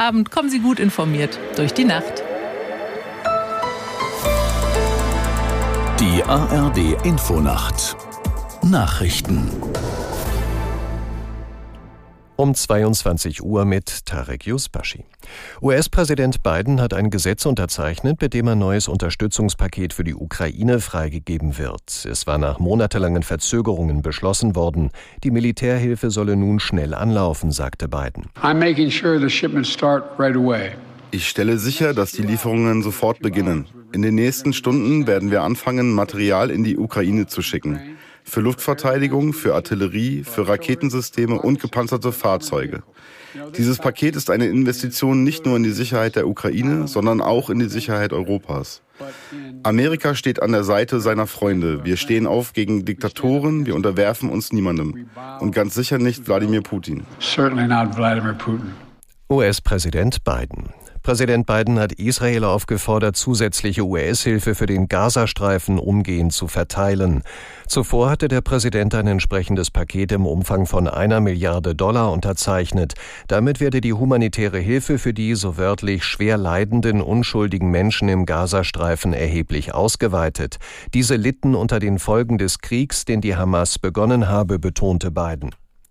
Abend. Kommen Sie gut informiert durch die Nacht. Die ARD Infonacht Nachrichten um 22 Uhr mit Tarek Yusbashi. US-Präsident Biden hat ein Gesetz unterzeichnet, mit dem ein neues Unterstützungspaket für die Ukraine freigegeben wird. Es war nach monatelangen Verzögerungen beschlossen worden. Die Militärhilfe solle nun schnell anlaufen, sagte Biden. Ich stelle sicher, dass die Lieferungen sofort beginnen. In den nächsten Stunden werden wir anfangen, Material in die Ukraine zu schicken. Für Luftverteidigung, für Artillerie, für Raketensysteme und gepanzerte Fahrzeuge. Dieses Paket ist eine Investition nicht nur in die Sicherheit der Ukraine, sondern auch in die Sicherheit Europas. Amerika steht an der Seite seiner Freunde. Wir stehen auf gegen Diktatoren, wir unterwerfen uns niemandem. Und ganz sicher nicht Wladimir Putin. US-Präsident Biden. Präsident Biden hat Israel aufgefordert, zusätzliche US-Hilfe für den Gazastreifen umgehend zu verteilen. Zuvor hatte der Präsident ein entsprechendes Paket im Umfang von $1 Milliarde unterzeichnet. Damit werde die humanitäre Hilfe für die, so wörtlich, schwer leidenden, unschuldigen Menschen im Gazastreifen erheblich ausgeweitet. Diese litten unter den Folgen des Kriegs, den die Hamas begonnen habe, betonte Biden.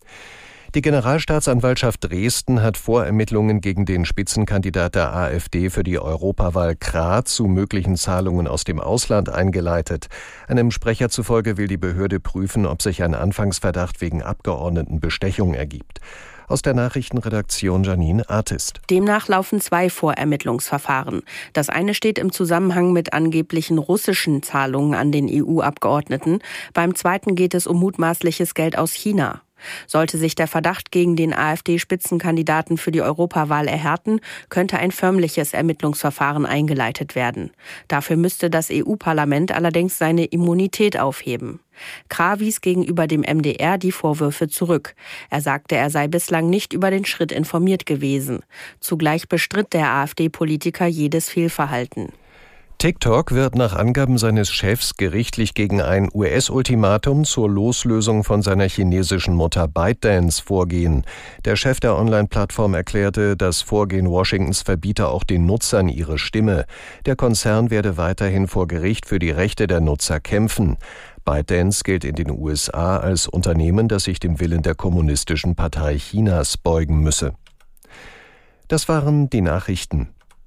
Die Generalstaatsanwaltschaft Dresden hat Vorermittlungen gegen den Spitzenkandidat der AfD für die Europawahl Krah zu möglichen Zahlungen aus dem Ausland eingeleitet. Einem Sprecher zufolge will die Behörde prüfen, ob sich ein Anfangsverdacht wegen Abgeordnetenbestechung ergibt. Aus der Nachrichtenredaktion Janine Artist. Demnach laufen 2 Vorermittlungsverfahren. Das eine steht im Zusammenhang mit angeblichen russischen Zahlungen an den EU-Abgeordneten. Beim zweiten geht es um mutmaßliches Geld aus China. Sollte sich der Verdacht gegen den AfD-Spitzenkandidaten für die Europawahl erhärten, könnte ein förmliches Ermittlungsverfahren eingeleitet werden. Dafür müsste das EU-Parlament allerdings seine Immunität aufheben. Krah wies gegenüber dem MDR die Vorwürfe zurück. Er sagte, er sei bislang nicht über den Schritt informiert gewesen. Zugleich bestritt der AfD-Politiker jedes Fehlverhalten. TikTok wird nach Angaben seines Chefs gerichtlich gegen ein US-Ultimatum zur Loslösung von seiner chinesischen Mutter ByteDance vorgehen. Der Chef der Online-Plattform erklärte, das Vorgehen Washingtons verbiete auch den Nutzern ihre Stimme. Der Konzern werde weiterhin vor Gericht für die Rechte der Nutzer kämpfen. ByteDance gilt in den USA als Unternehmen, das sich dem Willen der Kommunistischen Partei Chinas beugen müsse. Das waren die Nachrichten.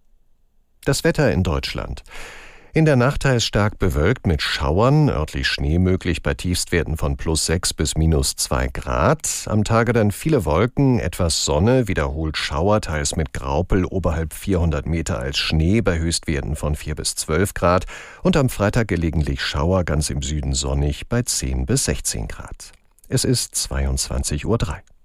Das Wetter in Deutschland. In der Nacht teils stark bewölkt mit Schauern, örtlich Schnee möglich bei Tiefstwerten von +6 bis -2 Grad. Am Tage dann viele Wolken, etwas Sonne, wiederholt Schauer, teils mit Graupel oberhalb 400 Meter als Schnee bei Höchstwerten von 4 bis 12 Grad. Und am Freitag gelegentlich Schauer, ganz im Süden sonnig bei 10 bis 16 Grad. Es ist 22:03 Uhr.